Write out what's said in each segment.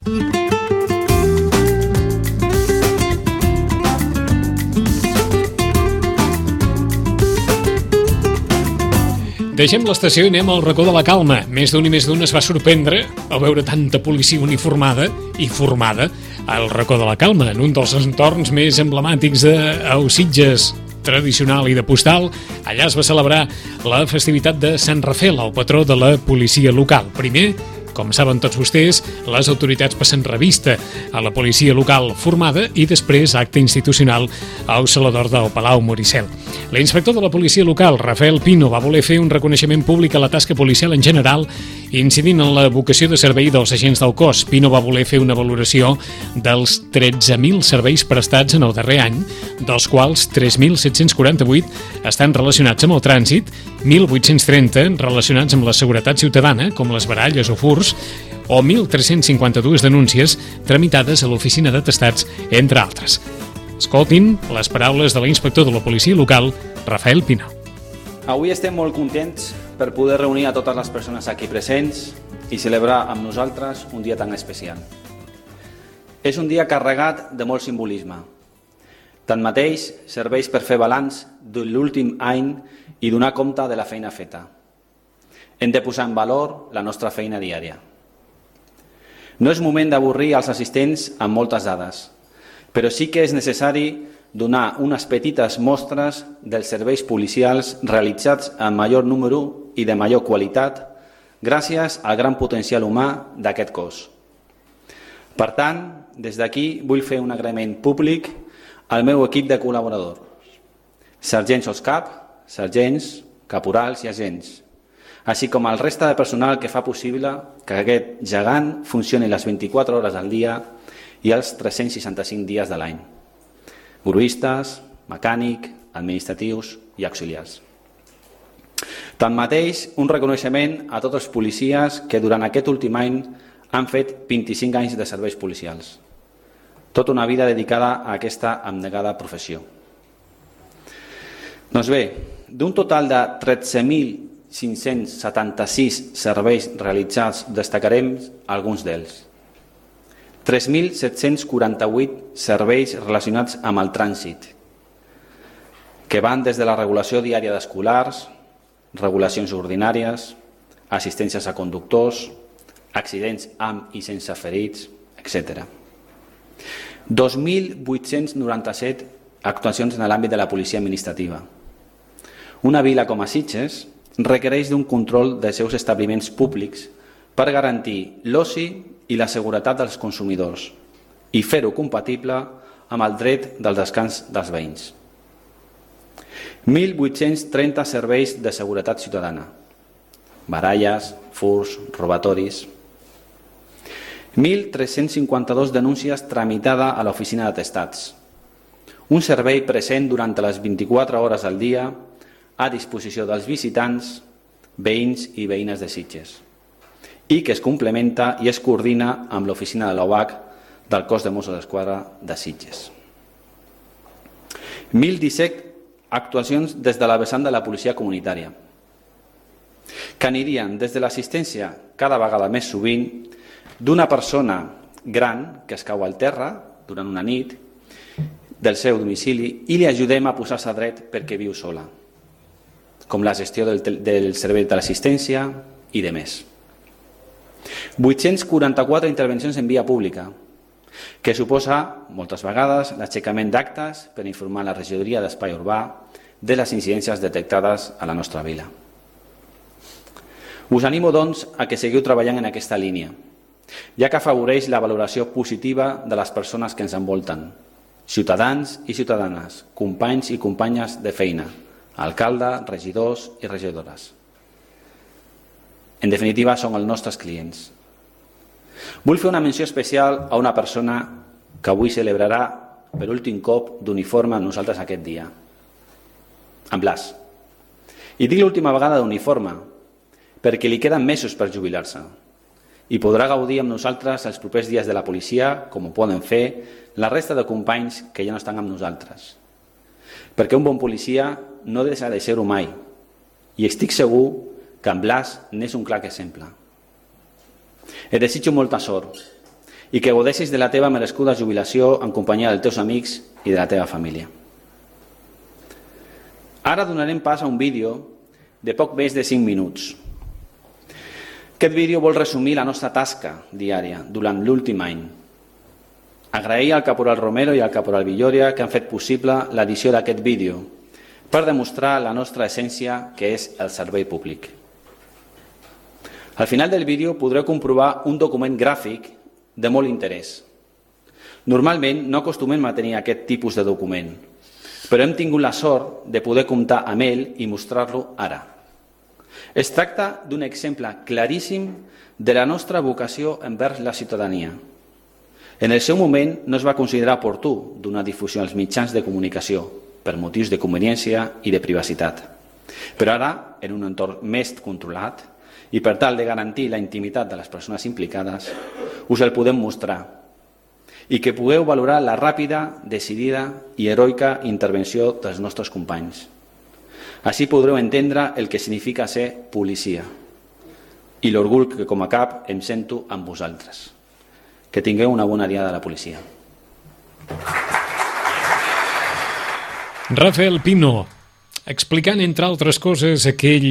Deixem l'estació i anem al racó de la calma. Més d'un i més d'un es va sorprendre al veure tanta policia uniformada i formada al racó de la calma, en un dels entorns més emblemàtics d'Sitges tradicional i de postal. Allà es va celebrar la festivitat de Sant Rafel, el patró de la policia local. Primer, com saben tots vostès, les autoritats passen revista a la policia local formada i després acte institucional al Salador del Palau Moricel. L'inspector de la policia local, Rafael Pino, va voler fer un reconeixement públic a la tasca policial en general, incidint en la vocació de servei dels agents del cos. Pino va voler fer una valoració dels 13.000 serveis prestats en el darrer any, dels quals 3.748 estan relacionats amb el trànsit, 1.830 relacionats amb la seguretat ciutadana, com les baralles o furs, o 1.352 denúncies tramitades a l'oficina d'atestats, entre altres. Escoltin les paraules de l'inspector de la policia local, Rafael Pino. Avui estem molt contents per poder reunir a totes les persones aquí presents i celebrar amb nosaltres un dia tan especial. És un dia carregat de molt simbolisme. Tanmateix, serveix per fer balanç de l'últim any i donar compte de la feina feta. Hem de posar en valor la nostra feina diària. No és moment d'avorrir els assistents amb moltes dades, però sí que és necessari donar unes petites mostres dels serveis policials realitzats en major número i de major qualitat gràcies al gran potencial humà d'aquest cos. Per tant, des d'aquí vull fer un agraïment públic al meu equip de col·laboradors, sergents o cap, sergents, caporals i agents, així com el resta de personal que fa possible que aquest gegant funcioni les 24 hores al dia i els 365 dies de l'any. Gruistes, mecànic, administratius i auxiliars. Tanmateix, un reconeixement a tots els policies que durant aquest últim any han fet 25 anys de serveis policials. Tota una vida dedicada a aquesta abnegada professió. Doncs bé, d'un total de 13.576 serveis realitzats destacarem alguns d'ells. 3.748 serveis relacionats amb el trànsit, que van des de la regulació diària d'escolars, regulacions ordinàries, assistències a conductors, accidents amb i sense ferits, etc. 2.897 actuacions en l'àmbit de la policia administrativa. Una vila com a Sitges requereix d'un control dels seus establiments públics per garantir l'oci i la seguretat dels consumidors i fer-ho compatible amb el dret del descans dels veïns. 1.830 serveis de seguretat ciutadana, baralles, furs, robatoris. 1.352 denúncies tramitades a l'oficina d'atestats, un servei present durant les 24 hores al dia a disposició dels visitants, veïns i veïnes de Sitges, i que es complementa i es coordina amb l'oficina de l'OAC del cos de Mossos d'Esquadra de Sitges. 1.017 actuacions des de la vessant de la policia comunitària, que anirien des de l'assistència cada vegada més sovint d'una persona gran que es cau al terra durant una nit del seu domicili i li ajudem a posar-se dret perquè viu sola, com la gestió del servei de l'assistència i de més. 844 intervencions en via pública, que suposa moltes vegades l'aixecament d'actes per informar la regidoria d'espai urbà de les incidències detectades a la nostra vila. Us animo, doncs, a que seguiu treballant en aquesta línia, ja que afavoreix la valoració positiva de les persones que ens envolten, ciutadans i ciutadanes, companys i companyes de feina, alcalde, regidors i regidores. En definitiva, són els nostres clients. Vull fer una menció especial a una persona que avui celebrarà per últim cop d'uniforme amb nosaltres aquest dia, en Blas. I dic l'última vegada d'uniforme perquè li queden mesos per jubilar-se i podrà gaudir amb nosaltres els propers dies de la policia, com ho poden fer la resta de companys que ja no estan amb nosaltres. Perquè un bon policia no deixa de ser-ho mai, i estic segur que en Blas n'és un clar exemple. Et desitjo molta sort i que gaudeixis de la teva merescuda jubilació en companyia dels teus amics i de la teva família. Ara donarem pas a un vídeo de poc més de 5 minuts. Aquest vídeo vol resumir la nostra tasca diària durant l'últim any. Agrair al caporal Romero i al caporal Villoria que han fet possible l'edició d'aquest vídeo per demostrar la nostra essència, que és el servei públic. Al final del vídeo podreu comprovar un document gràfic de molt interès. Normalment no acostumem a tenir aquest tipus de document, però hem tingut la sort de poder comptar amb ell i mostrar-lo ara. Es tracta d'un exemple claríssim de la nostra vocació envers la ciutadania. En el seu moment no es va considerar oportú donar difusió als mitjans de comunicació per motius de conveniència i de privacitat. Però ara, en un entorn més controlat i per tal de garantir la intimitat de les persones implicades, us el podem mostrar i que pugueu valorar la ràpida, decidida i heroica intervenció dels nostres companys. Així podreu entendre el que significa ser policia i l'orgull que com a cap em sento amb vosaltres. Que tingueu una bona diada de la policia. Rafael Pino, explicant, entre altres coses,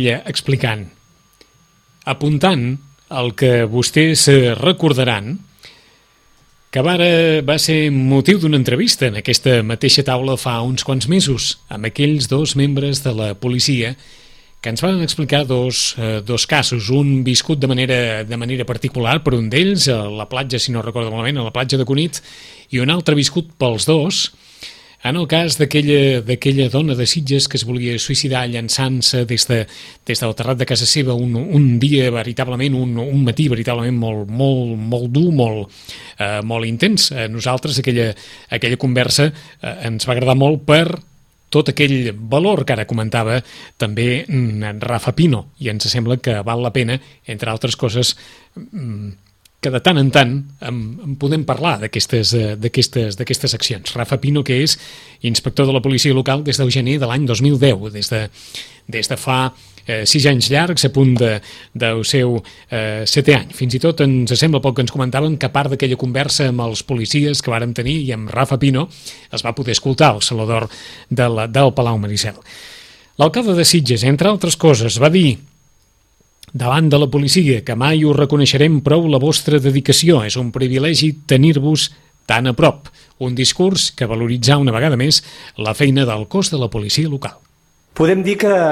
apuntant el que vostès recordaran, que va ser motiu d'una entrevista en aquesta mateixa taula fa uns quants mesos amb aquells dos membres de la policia que ens van explicar dos casos, un viscut de manera particular per un d'ells, a la platja, si no recordo malament, a la platja de Cunit, i un altre viscut pels dos, en el cas d'aquella dona de Sitges que es volia suïcidar llançant-se des del terrat de casa seva un dia veritablement, un matí veritablement molt dur, molt intens. A nosaltres aquella conversa ens va agradar molt per tot aquell valor que ara comentava també en Rafa Pino, i ens sembla que val la pena, entre altres coses, que de tant en tant en podem parlar d'aquestes accions. Rafa Pino, que és inspector de la policia local des del gener de l'any 2010, des de fa 6 anys llargs, a punt del seu 7è any. Fins i tot ens sembla poc que ens comentaven que a part d'aquella conversa amb els policies que vàrem tenir i amb Rafa Pino es va poder escoltar al Saló d'Or del Palau Maricel. L'alcalde de Sitges, entre altres coses, va dir davant de la policia que mai us reconeixerem prou la vostra dedicació. És un privilegi tenir-vos tan a prop. Un discurs que valoritzà una vegada més la feina del cos de la policia local. Podem dir que,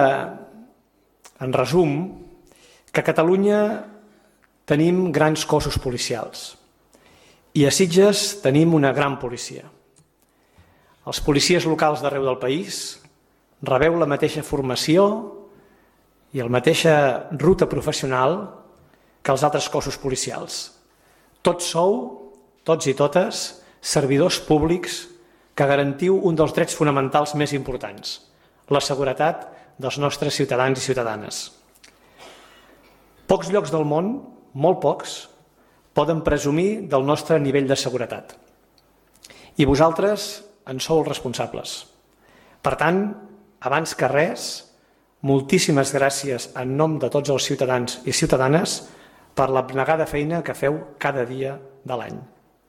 en resum, que a Catalunya tenim grans cossos policials i a Sitges tenim una gran policia. Els policies locals d'arreu del país rebeu la mateixa formació i la mateixa ruta professional que els altres cossos policials. Tots sou, tots i totes, servidors públics que garantiu un dels drets fonamentals més importants, la seguretat dels nostres ciutadans i ciutadanes. Pocs llocs del món, molt pocs, poden presumir del nostre nivell de seguretat. I vosaltres en sou els responsables. Per tant, abans que res, moltíssimes gràcies en nom de tots els ciutadans i ciutadanes per l'abnegada feina que feu cada dia de l'any.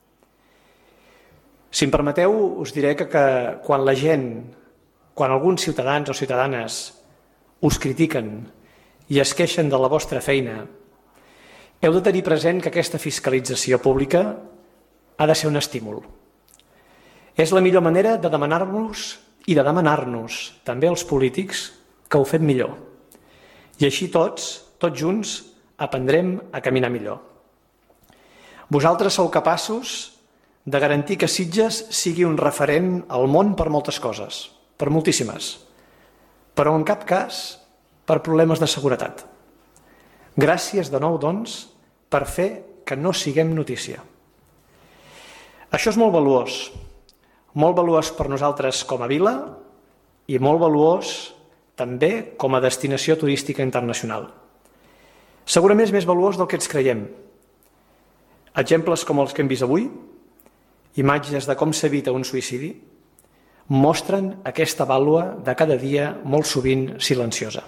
Si em permeteu, us diré que quan alguns ciutadans o ciutadanes us critiquen i es queixen de la vostra feina, heu de tenir present que aquesta fiscalització pública ha de ser un estímul. És la millor manera de demanar-nos i de demanar-nos també als polítics que ho fem millor. I així tots junts, aprendrem a caminar millor. Vosaltres sou capaços de garantir que Sitges sigui un referent al món per moltes coses, per moltíssimes, però en cap cas per problemes de seguretat. Gràcies de nou, doncs, per fer que no siguem notícia. Això és molt valuós per nosaltres com a vila i molt valuós també com a destinació turística internacional. Segurament és més valuós del que ens creiem. Exemples com els que hem vist avui, imatges de com s'evita un suïcidi, mostren aquesta vàlua de cada dia molt sovint silenciosa.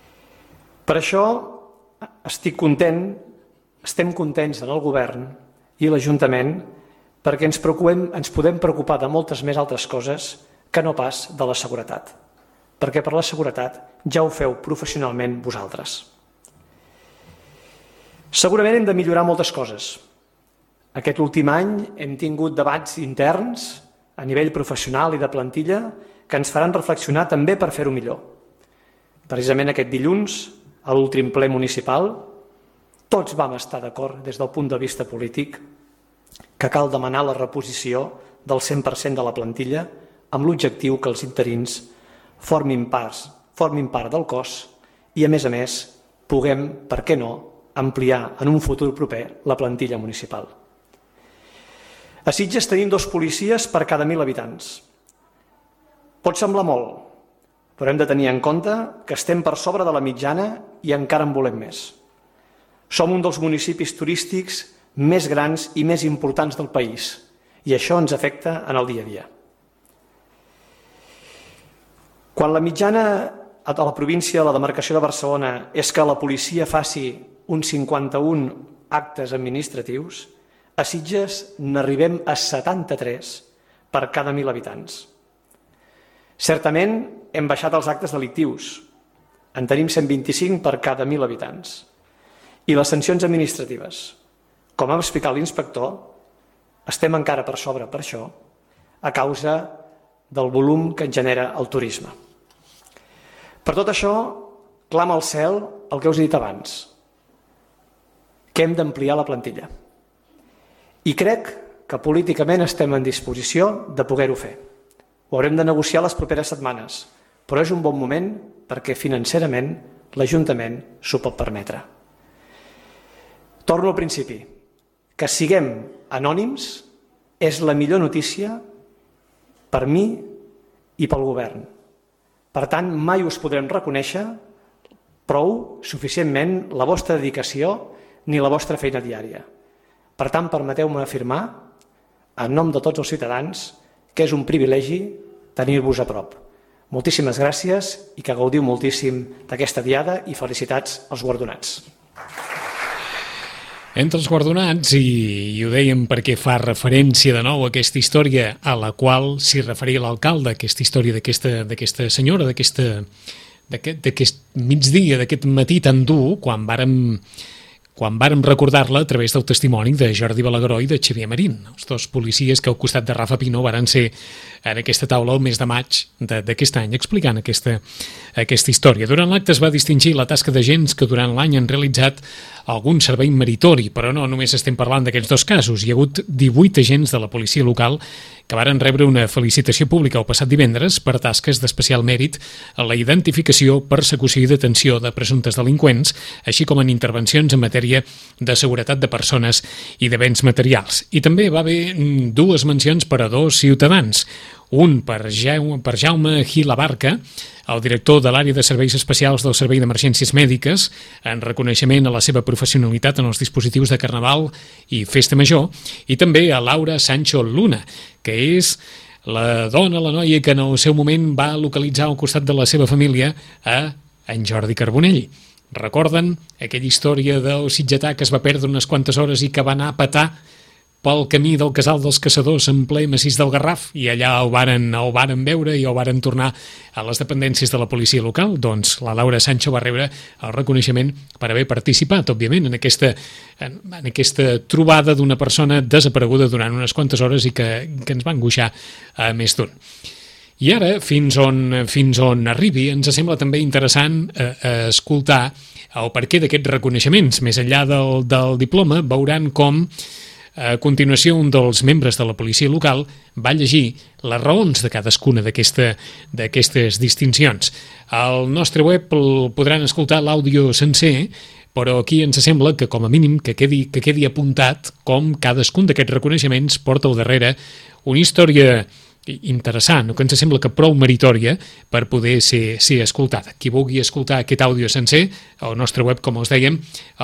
Per això estem contents en el govern i l'Ajuntament perquè ens podem preocupar de moltes més altres coses que no pas de la seguretat, perquè per la seguretat ja ho feu professionalment vosaltres. Segurament hem de millorar moltes coses. Aquest últim any hem tingut debats interns a nivell professional i de plantilla que ens faran reflexionar també per fer-ho millor. Precisament aquest dilluns, a l'últim ple municipal, tots vam estar d'acord des del punt de vista polític que cal demanar la reposició del 100% de la plantilla amb l'objectiu que els interins formin part del cos i, a més, puguem, per què no, ampliar en un futur proper la plantilla municipal. A Sitges tenim 2 policies per cada 1.000 habitants. Pot semblar molt, però hem de tenir en compte que estem per sobre de la mitjana i encara en volem més. Som un dels municipis turístics més grans i més importants del país i això ens afecta en el dia a dia. Quan la mitjana a la província de la demarcació de Barcelona és que la policia faci uns 51 actes administratius, a Sitges n'arribem a 73 per cada 1.000 habitants. Certament hem baixat els actes delictius, en tenim 125 per cada 1.000 habitants. I les sancions administratives, com ha explicat l'inspector, estem encara per sobre per això, a causa del volum que ens genera el turisme. Per tot això, clama al cel el que us he dit abans, que hem d'ampliar la plantilla. I crec que políticament estem en disposició de poder-ho fer. Ho haurem de negociar les properes setmanes, però és un bon moment perquè financerament l'Ajuntament s'ho pot permetre. Torno al principi. Que siguem anònims és la millor notícia per mi i pel govern. Per tant, mai us podrem reconèixer prou, suficientment, la vostra dedicació ni la vostra feina diària. Per tant, permeteu-me afirmar, en nom de tots els ciutadans, que és un privilegi tenir-vos a prop. Moltíssimes gràcies i que gaudiu moltíssim d'aquesta diada i felicitats als guardonats. Entre els guardonats, i ho dèiem perquè fa referència de nou a aquesta història a la qual s'hi referia l'alcalde, aquesta història d'aquesta senyora, d'aquest migdia, d'aquest matí tan dur, quan vàrem recordar-la a través del testimoni de Jordi Balagueró i de Xavier Marín, els 2 policies que al costat de Rafa Pino varen ser en aquesta taula el mes de maig d'aquest any explicant aquesta història. Durant l'acte es va distingir la tasca d'agents que durant l'any han realitzat algun servei meritori, però no només estem parlant d'aquests 2 casos. Hi ha hagut 18 agents de la policia local que varen rebre una felicitació pública el passat divendres per tasques d'especial mèrit en la identificació, persecució i detenció de presumptes delinqüents, així com en intervencions en matèria de seguretat de persones i de béns materials. I també va haver 2 mencions per a 2 ciutadans. Un per Jaume Gil Abarca, el director de l'àrea de serveis especials del Servei d'Emergències Mèdiques, en reconeixement a la seva professionalitat en els dispositius de Carnaval i Festa Major, i també a Laura Sancho Luna, que és la dona, la noia que en el seu moment va localitzar al costat de la seva família a en Jordi Carbonell. Recorden aquella història del sitgetà que es va perdre unes quantes hores i que va anar a petar pel camí del Casal dels Caçadors en ple massís del Garraf, i allà el varen veure i el varen tornar a les dependències de la policia local? Doncs la Laura Sancho va rebre el reconeixement per haver participat, òbviament, en aquesta trobada d'una persona desapareguda durant unes quantes hores i que ens va angoixar a més d'un. I ara, fins on arribi, ens sembla també interessant escoltar el perquè d'aquests reconeixements. Més enllà del diploma, veuran com a continuació un dels membres de la policia local va llegir les raons de cadascuna d'aquestes distincions. Al nostre web podran escoltar l'àudio sencer, però aquí ens sembla que com a mínim que quedi apuntat com cadascun d'aquests reconeixements porta al darrere una història interessant, que ens sembla que prou meritòria per poder ser escoltada. Qui vulgui escoltar aquest àudio sencer, al nostre web, com us dèiem,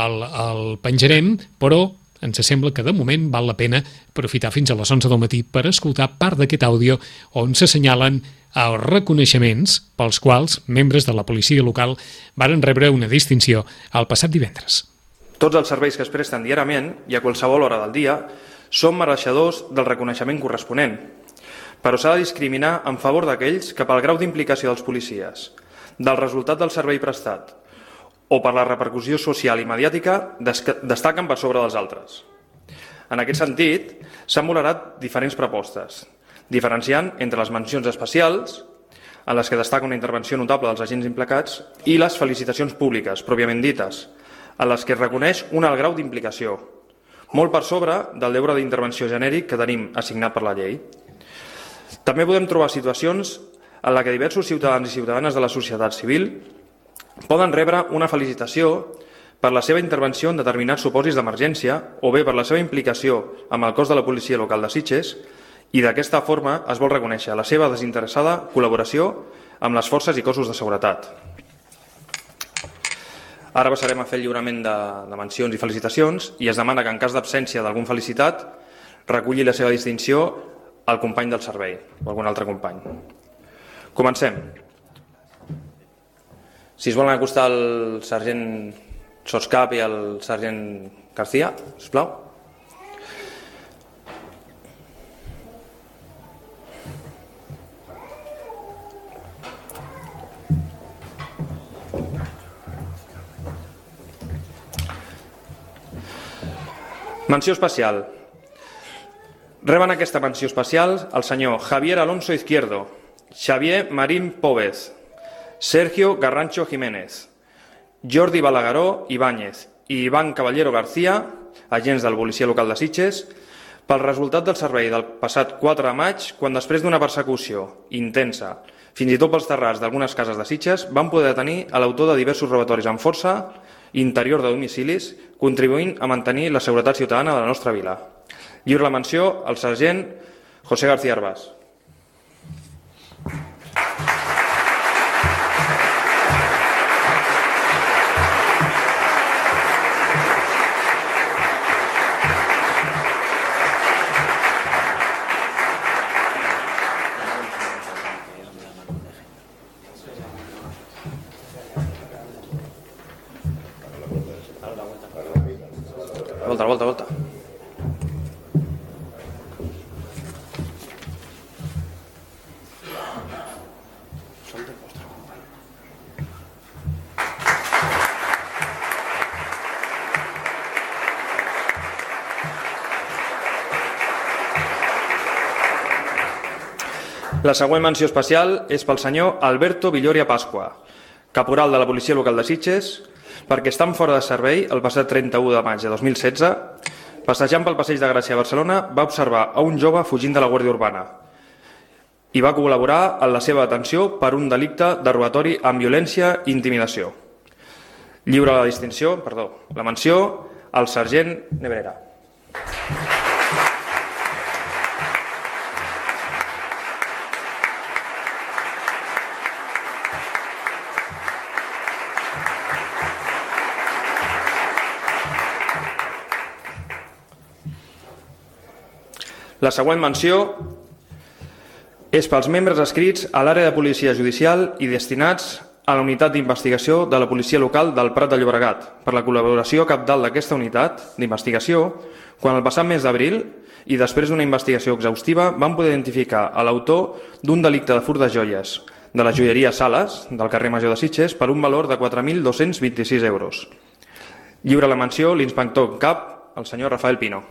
el penjarem, però ens sembla que de moment val la pena aprofitar fins a les 11 del matí per escoltar part d'aquest àudio on s'assenyalen els reconeixements pels quals membres de la policia local varen rebre una distinció el passat divendres. Tots els serveis que es presten diàriament i a qualsevol hora del dia són mereixedors del reconeixement corresponent, però s'ha de discriminar en favor d'aquells que pel grau d'implicació dels policies, del resultat del servei prestat o per la repercussió social i mediàtica destaquen per sobre dels altres. En aquest sentit, s'han valorat diferents propostes, diferenciant entre les mencions especials, en les que destaca una intervenció notable dels agents implicats, i les felicitacions públiques, pròpiament dites, en les que es reconeix un alt grau d'implicació, molt per sobre del deure d'intervenció genèric que tenim assignat per la llei. També podem trobar situacions en les que diversos ciutadans i ciutadanes de la societat civil poden rebre una felicitació per la seva intervenció en determinats supòsits d'emergència o bé per la seva implicació amb el cos de la policia local de Sitges, i d'aquesta forma es vol reconèixer la seva desinteressada col·laboració amb les forces i cossos de seguretat. Ara passarem a fer el lliurament de mencions i felicitacions i es demana que en cas d'absència d'algun felicitat reculli la seva distinció al company del servei o algun altre company. Comencem. Si es volen acostar el sergent Soscap i el sergent García, sisplau. Menció especial. Reben aquesta menció especial el senyor Javier Alonso Izquierdo, Xavier Marín Póvez, Sergio Garrancho Jiménez, Jordi Balagueró Ibáñez i Iván Caballero García, agents de la policia local de Sitges, pel resultat del servei del passat 4 de maig, quan després d'una persecució intensa, fins i tot pels terrats d'algunes cases de Sitges, van poder detenir a l'autor de diversos robatoris amb força interior de domicilis, contribuint a mantenir la seguretat ciutadana de la nostra vila. Lliure la menció al sergent José García Arbás. Volta. La següent menció especial és pel senyor Alberto Villoria Pasqua, caporal de la policia local de Sitges, perquè estant fora de servei el passat 31 de maig de 2016, passejant pel passeig de Gràcia a Barcelona, va observar a un jove fugint de la Guàrdia Urbana i va col·laborar en la seva detenció per un delicte de robatori amb violència i intimidació. Lliure la menció al sergent Nebrera. La següent menció és pels membres adscrits a l'àrea de policia judicial i destinats a la unitat d'investigació de la policia local del Prat de Llobregat, per la col·laboració cabdal d'aquesta unitat d'investigació, quan el passat mes d'abril i després d'una investigació exhaustiva van poder identificar a l'autor d'un delicte de furt de joies de la joieria Sales, del carrer Major de Sitges, per un valor de 4.226 euros. Lliure la menció l'inspector en cap, el senyor Rafael Pino.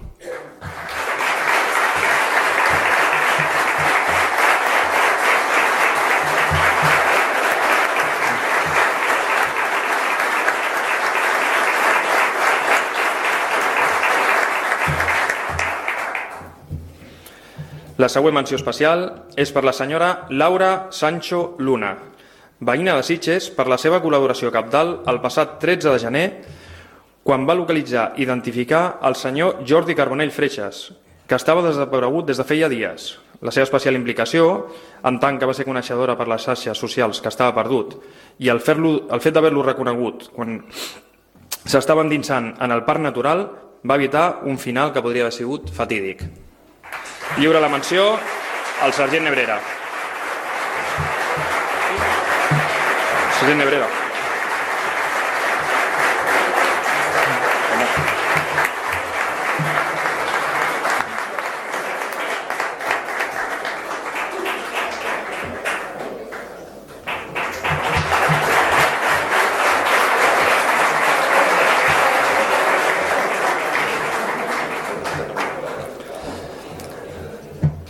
La següent menció especial és per la senyora Laura Sancho Luna, veïna de Sitges, per la seva col·laboració cabdal el passat 13 de gener, quan va localitzar i identificar el senyor Jordi Carbonell Freixas, que estava desaparegut des de feia dies. La seva especial implicació, en tant que va ser coneixedora per les xarxes socials que estava perdut, i el fet d'haver-lo reconegut quan s'estava endinsant en el parc natural, va evitar un final que podria haver sigut fatídic. Lliure la menció al sergent Nebrera. Sergent Nebrera.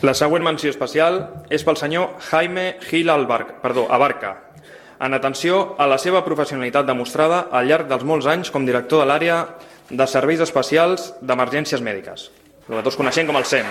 La següent menció especial és pel senyor Jaime Gil Abarca, en atenció a la seva professionalitat demostrada al llarg dels molts anys com director de l'àrea de serveis especials d'emergències mèdiques, el que tots coneixem com el SEM.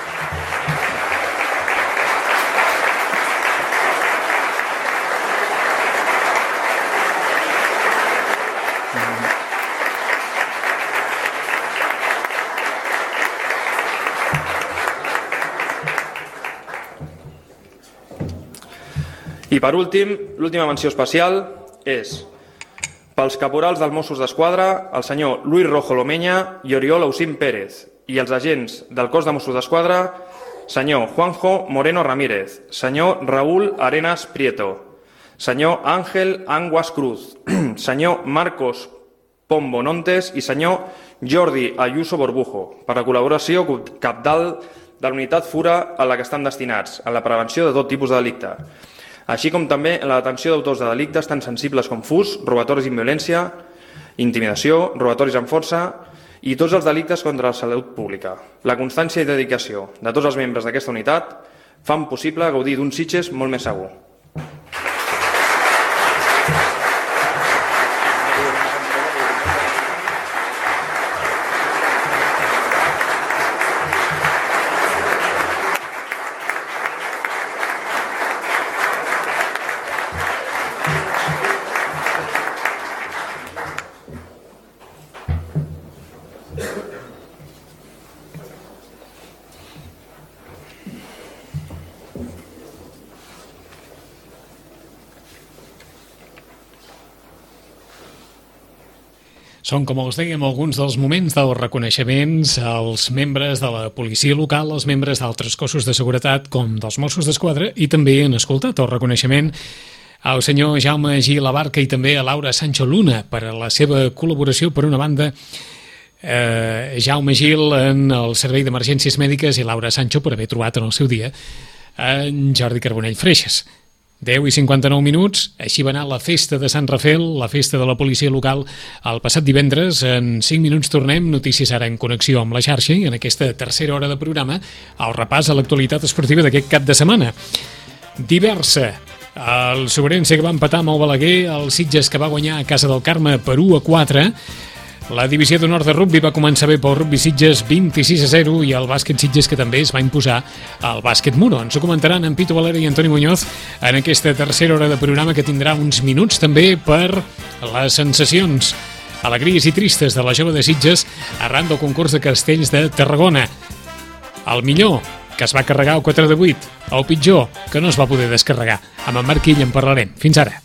I per últim, l'última menció especial és pels caporals dels Mossos d'Esquadra, el senyor Luis Rojo Lomenya i Oriol Ausim Pérez, i els agents del cos de Mossos d'Esquadra, senyor Juanjo Moreno Ramírez, senyor Raúl Arenas Prieto, senyor Ángel Anguas Cruz, senyor Marcos Pombo Nontes i senyor Jordi Ayuso Borbujo, per la col·laboració cabdal de la unitat FURA a la que estan destinats, en la prevenció de tot tipus de delicte, així com també en la detenció d'autors de delictes tan sensibles com furts, robatoris amb violència, intimidació, robatoris amb força i tots els delictes contra la salut pública. La constància i dedicació de tots els membres d'aquesta unitat fan possible gaudir d'un Sitges molt més segur. Són, com els dèiem, alguns dels moments dels reconeixements als membres de la policia local, als membres d'altres cossos de seguretat, com dels Mossos d'Esquadra, i també han escoltat el reconeixement al senyor Jaume Gil Abarca i també a Laura Sancho Luna per a la seva col·laboració, per una banda, Jaume Gil en el Servei d'Emergències Mèdiques i Laura Sancho per haver trobat en el seu dia en Jordi Carbonell Freixas. 10:59, així va anar la festa de Sant Rafel, la festa de la policia local, el passat divendres. En 5 minuts tornem, notícies ara en connexió amb la xarxa i en aquesta tercera hora de programa, el repàs a l'actualitat esportiva d'aquest cap de setmana. Diversa. El Sobrense que va empatar amb el Balaguer, el Sitges que va guanyar a casa del Carme per 1-4, la divisió d'honor de rugbi va començar bé pel rugbi Sitges 26-0 i el bàsquet Sitges que també es va imposar al bàsquet Muro. Ens ho comentaran en Pitu Valera i Antoni Muñoz en aquesta tercera hora de programa que tindrà uns minuts també per les sensacions alegries i tristes de la jove de Sitges arran del concurs de castells de Tarragona. El millor, que es va carregar el 4 de 8, el pitjor, que no es va poder descarregar. Amb en Marc Illa en parlarem. Fins ara.